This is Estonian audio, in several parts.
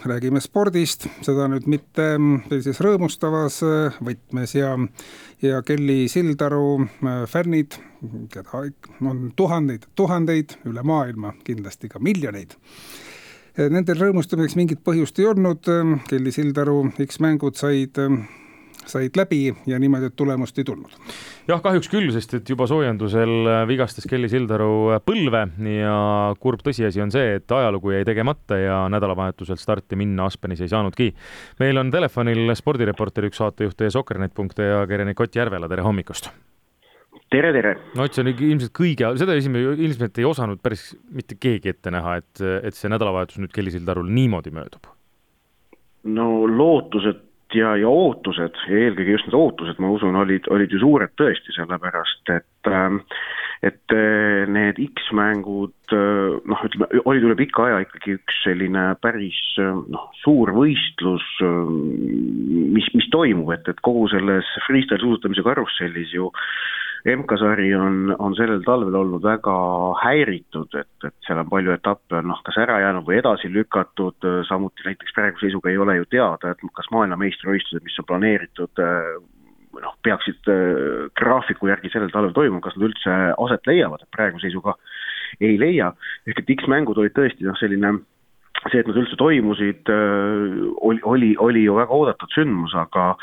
Räägime spordist, seda nüüd mitte sellises rõõmustavas võtmes ja Kelly Sildaru fännid, keda on tuhandeid üle maailma, kindlasti ka miljoneid. Nendel rõõmustamiseks mingit põhjust ei olnud, Kelly Sildaru X-mängud said läbi ja niimoodi, et tulemust ei tulnud. Jah, kahjuks küll, sest et juba soojendusel vigastas Kelly Sildaru põlve ja kurb tõsiasi on see, et ajalugu jäi tegemata ja nädalavahetusel starti minna Aspenis ei saanudki. Meil on telefonil spordireporter, üks saatejuht ja Soccernet.ee ajakirjanik Ott Järvela, tere hommikust! Tere! No see on ilmselt seda ilmselt ei osanud päris mitte keegi ette näha, et see nädalavahetus nüüd Kelly Sildarul niimoodi möödub. No lootused ja ootused ja eelkõige just need ootused, ma usun, olid ju suured tõesti, sellepärast, et need X-mängud, olid üle pika aja ikkagi üks selline päris suur võistlus, mis toimub, et kogu selles freestyle suusatamise karussellis ju MK-sari on sellel talvel olnud väga häiritud, et seal on palju etappe on kas ära jäänud või edasi lükatud, samuti näiteks praegu seisuga ei ole ju teada, et kas maailmameistrivõistlused, mis on planeeritud, peaksid graafiku järgi sellel talvel toimuma, kas nad üldse aset leiavad, et praegu seisuga ei leia. Ehk et X-mängud olid tõesti selline, see, et nad üldse toimusid, oli ju väga oodatud sündmus, aga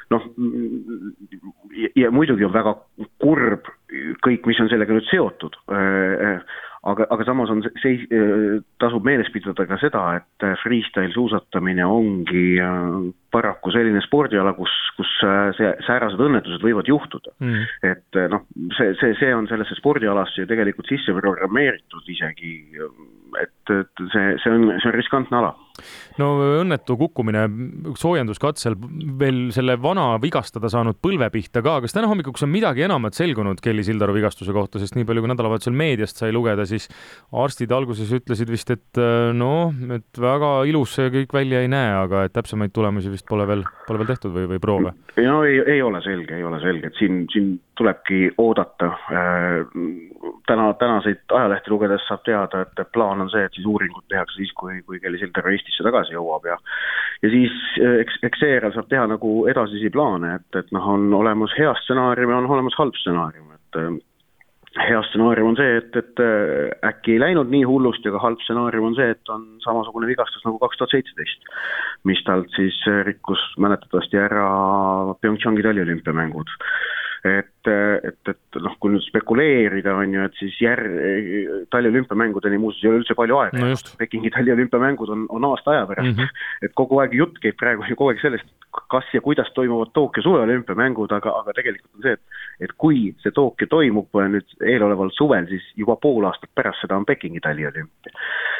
ja muidugi on väga kurb kõik, mis on sellega nüüd seotud, aga samas tasub meeles pidada ka seda, et freestyle suusatamine ongi paraku selline spordiala, kus säärased õnnetused võivad juhtuda. Et see on sellesse spordialasse ju tegelikult sisse programmeeritud isegi, et see on riskantne ala. No õnnetu kukkumine soojenduskatsel veel selle vana vigastada saanud põlve pihta ka, kas täna hommikuks on midagi enamat selgunud Kelly Sildaru vigastuse kohta, sest nii palju kui nädalavahetusel meediast sai lugeda, siis arstid alguses ütlesid vist, et et väga ilus see kõik välja ei näe, aga et täpsemaid tulemusi vist pole veel tehtud või proove? No ei ole selge, et siin tulebki oodata. Tänaseid ajalehti lugedes saab teada, et plaan on see, et siis uuringud tehakse siis, kui Kelly Sildaru Eestisse tagasi jõuab ja siis eks seejärel saab teha nagu edasisi plaane, et on olemas hea stsenaarium ja on olemas halb stsenaarium, et hea stsenaarium on see, et äkki ei läinud nii hullust ja ka halb stsenaarium on see, et on samasugune vigastus nagu 2017, mis talt siis rikkus mäletatavasti ära Pyeongchangi taliolümpiamängud. Et kui nüüd spekuleerida on ju, et siis taliolümpiamängudeni muuseas ei ole üldse palju aega. Pekingi taliolümpiamängud on aasta aja pärast. Et kogu aeg jutt käib praegu kogu aeg sellest, kas ja kuidas toimuvad Tokyo suveolümpiamängud, aga tegelikult on see, et kui see Tokyo toimub nüüd eeloleval suvel, siis juba pool aastat pärast seda on Pekingi taliolümpia.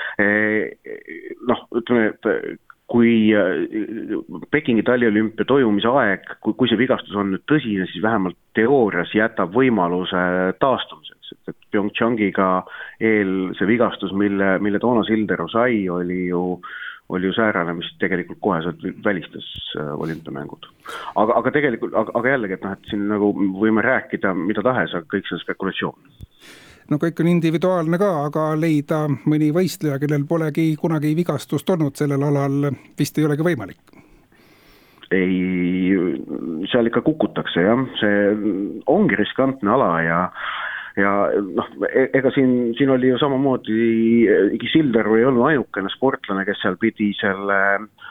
Ütleme, et kui Pekingi taliolümpia toimumise aeg, kui see vigastus on nüüd tõsine, siis vähemalt teoorias jätab võimaluse taastumiseks. Et Pyeongchangiga see vigastus, mille toona Sildaru sai, oli ju säärane, mis tegelikult koheselt välistas olümpiamängud. Aga tegelikult, aga jällegi, et siin nagu võime rääkida mida tahes, aga kõik see on spekulatsioon. No kõik on individuaalne ka, aga leida mõni võistleja, kellel polegi kunagi vigastust olnud sellel alal, vist ei olegi võimalik. Ei, seal ikka kukutakse, jah. See ongi riskantne ala ja ega siin oli ju samamoodi, Sildaru ei olnud ainukene sportlane, kes seal pidi selle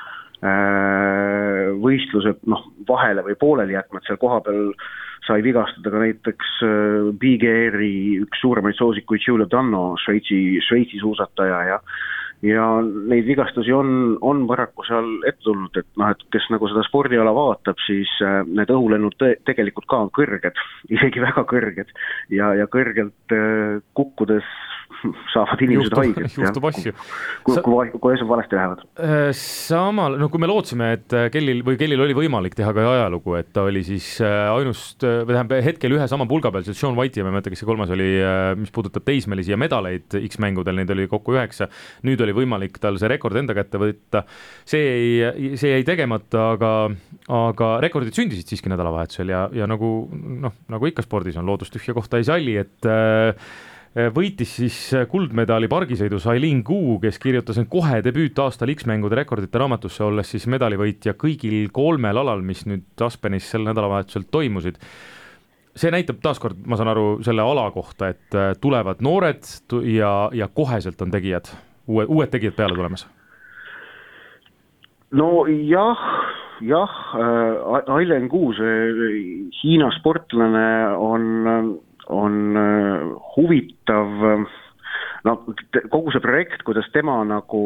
võistluse vahele või pooleli jätma, et seal kohapeal sai vigastada ka näiteks Big Airi üks suuremaid soosikuid Julia Danno, Šveitsi suusataja ja neid vigastusi on paraku seal ette tulnud, et kes nagu seda spordiala vaatab, siis need õhulennud tegelikult ka on kõrged, isegi väga kõrged ja kõrgelt kukkudes saavad inimesed haiget. Juhtub asju. Kui asjad valesti lähevad. Samal, kui me lootsime, et Kellil oli võimalik teha ka ajalugu, et ta oli siis hetkel ühe sama pulga peal, Sean White ja ma ei mõtle, kes see kolmas oli, mis puudutab teismelisi ja medaleid X-mängudel, neid oli kokku 9. Nüüd oli võimalik tal see rekord enda kätte võtta. See ei tegemata, aga rekordid sündisid siiski nädalavahetusel ja nagu ikka spordis on loodust tühja kohta ei salli, et võitis siis kuldmedali pargisõidus Aileen Gu, kes kirjutas end kohe debüütaastal X-mängude rekordite raamatusse, olles siis medalivõitja kõigil 3 alal, mis nüüd Aspenis sel nädalavahetusel toimusid. See näitab taaskord, ma saan aru, selle ala kohta, et tulevad noored ja koheselt on tegijad, uued tegijad peale tulemas. No jah, Aileen Gu, see Hiina sportlane on huvitav, no kogu see projekt, kuidas tema nagu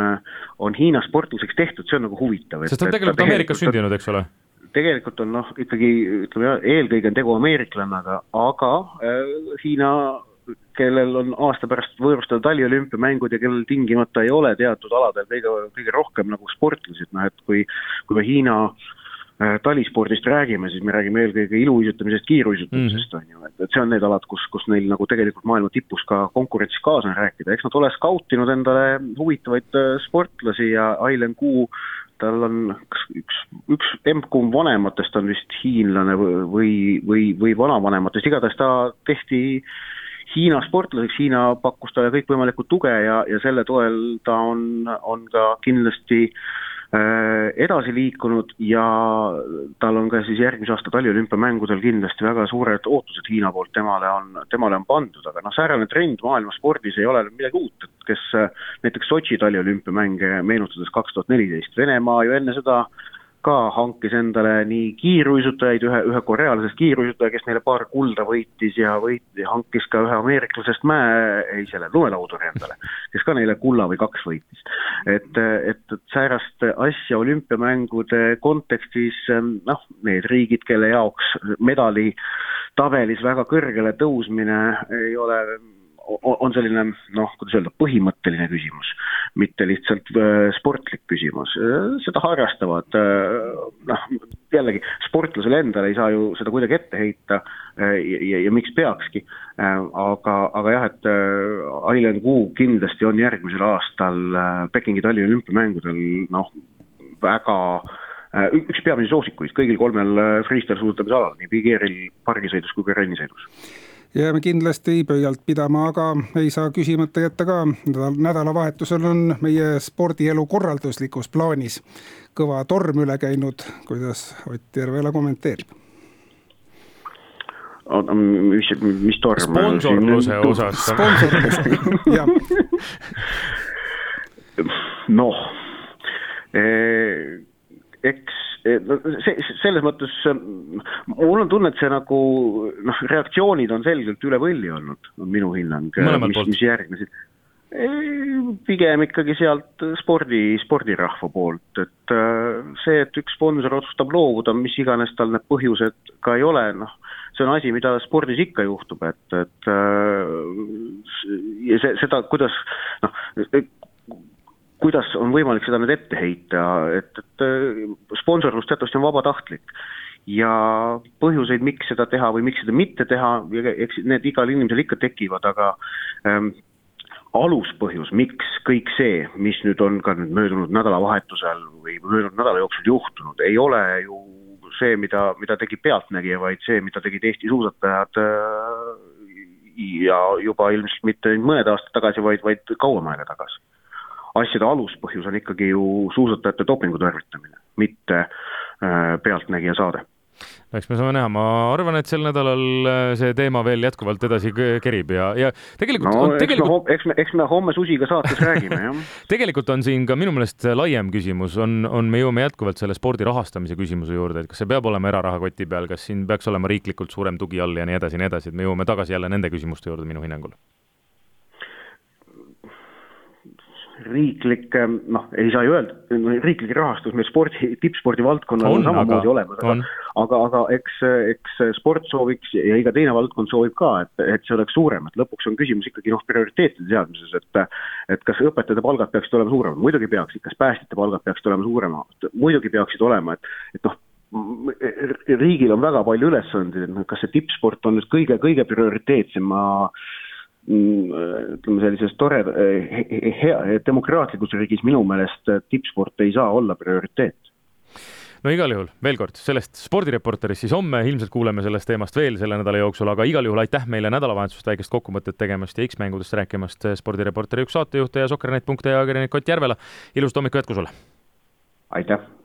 on Hiina sportlaseks tehtud, see on nagu huvitav. Sest on tegelikult Ameerikas sündinud, eks ole? Tegelikult on ikkagi, ütleme, eelkõige on tegu ameeriklannaga, aga Hiina, kellel on aasta pärast võõrustada taliolümpiamängud ja kellel tingimata ei ole teatud aladel kõige rohkem nagu sportlased, et kui me Hiina talispordist räägime, siis me räägime eelkõige iluuisutamisest, kiiruisutamisest, on ju, et see on need alad, kus neil nagu tegelikult maailma tipus ka konkurentsis kaasa rääkida. Eks nad ole skautinud endale huvitavaid sportlasi ja Aileen Gu, tal on üks emb-kumb vanematest on vist hiinlane või vanavanematest, igatahes ta tehti Hiina sportlaseks, Hiina pakkus talle kõik võimalikud tuge ja selle toel ta on ka kindlasti edasi liikunud ja tal on ka siis järgmise aasta taliolümpiamängudel kindlasti väga suured ootused Hiina poolt temale on pandud, aga säärane trend maailma spordis ei ole midagi uut, et kes näiteks Sotši taliolümpiamänge meenutades 2014, Venemaa ju enne seda ka hankis endale nii kiiruisutajaid, ühe korealisest kiiruisutaja, kes neile paar kulda võitis ja hankis ka ühe ameeriklasest lumelauduri endale, kes ka neile kulla või 2 võitis. Et säärast asja olümpiamängude kontekstis, need riigid, kelle jaoks medali tabelis väga kõrgele tõusmine ei ole, on selline, kuidas öelda, põhimõtteline küsimus, mitte lihtsalt sportlik küsimus. Seda harrastavad, jällegi, sportlasele endale ei saa ju seda kuidagi ette heita ja miks peakski, aga jah, et Aileen Gu kindlasti on järgmisel aastal Pekingi taliolümpiamängudel väga üks peamisi soosikuid kõigil 3 freestyle suusatamise alal, nii biggeeril, pargisõidus kui ka rennisõidus. Jääme kindlasti pöialt pidama, aga ei saa küsimata jätta ka. Nädalavahetusel on meie spordielu korralduslikus plaanis kõva torm üle käinud. Kuidas Ott Järvela kommenteerib? Mis torm? Sponsorluse osas. Sponsorluse, jah. Eks selles mõttes mul on tunne, et see nagu reaktsioonid on selgelt üle võlli olnud, on minu hinnang, mis järgnesid. Pigem ikkagi sealt spordirahva poolt, et see, et üks sponsor otsustab loovuda, mis iganes tal need põhjused ka ei ole, see on asi, mida spordis ikka juhtub, et ja seda, kuidas on võimalik seda nüüd ette heita, et sponsorlus teatavasti on vabatahtlik ja põhjuseid, miks seda teha või miks seda mitte teha, eks need igal inimesel ikka tekivad, aga aluspõhjus, miks kõik see, mis nüüd on ka nüüd möödunud nädalavahetusel või möödunud nädala jooksul juhtunud, ei ole ju see, mida tegi pealtnägija, vaid see, mida tegid Eesti suusatajad ja juba ilmselt mitte mõned aastad tagasi, vaid kauem aega tagasi. Asjade aluspõhjus on ikkagi ju suusatajate dopingu tarvitamine, mitte pealtnägija saade. Eks me saame näha, ma arvan, et sel nädalal see teema veel jätkuvalt edasi kerib ja tegelikult... Eks me homme Susiga saates räägime, jah. Tegelikult on siin ka minu meelest laiem küsimus, me jõuame jätkuvalt selle spordi rahastamise küsimuse juurde, et kas see peab olema erarahakoti peal, kas siin peaks olema riiklikult suurem tugi all ja nii edasi, et me jõuame tagasi jälle nende küsimuste juurde minu hinnangul. Riiklik, ei saa ju öelda, riiklik rahastus meil tippspordi valdkonnal on samamoodi olemas, aga eks sport sooviks ja iga teine valdkond soovib ka, et see oleks suurem, et lõpuks on küsimus ikkagi prioriteetide seadmises, et kas õpetajate palgad peaksid olema suuremad, muidugi peaksid, kas päästjate palgad peaksid olema suuremad, muidugi peaksid olema, et riigil on väga palju ülesandid, et kas see tippsport on nüüd kõige prioriteetsema ütleme sellises tore demokraatlikus riigis minu meelest tippsport ei saa olla prioriteet. no igal juhul veel kord sellest spordireporterist siis homme ilmselt kuuleme sellest teemast veel selle nädala jooksul, aga igal juhul aitäh meile nädalavahetusest väikest kokkuvõtet tegemast ja X-mängudest rääkimast, spordireporteri üks saatejuht ja Soccernet.ee ajakirjanik Ott Järvela. Ilusat hommikut jätku sulle! Aitäh!